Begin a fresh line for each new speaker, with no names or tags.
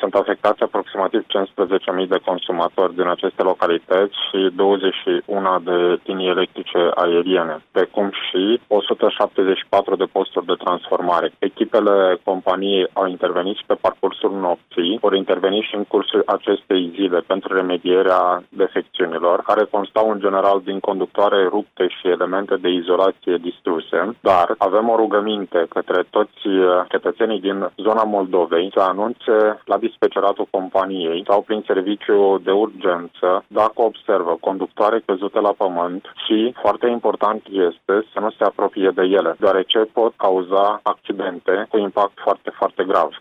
Sunt afectați aproximativ 15.000 de consumatori din aceste localități și 21 de linii electrice aeriene, precum și 174 de posturi de transformare. Echipele companiei au intervenit și pe parcursul nopții, vor interveni și în cursul acestei zile pentru remedierea defecțiunilor, care constau în general din conductoare rupte și elemente de izolație distruse, dar avem o rugăminte către toți cetățenii din zona Moldovei să anunțe la dispeceratul companiei sau prin serviciu de urgență dacă observă conductoare căzute la pământ și, foarte important este să nu se apropie de ele, deoarece pot cauza accidente cu impact foarte, foarte grav.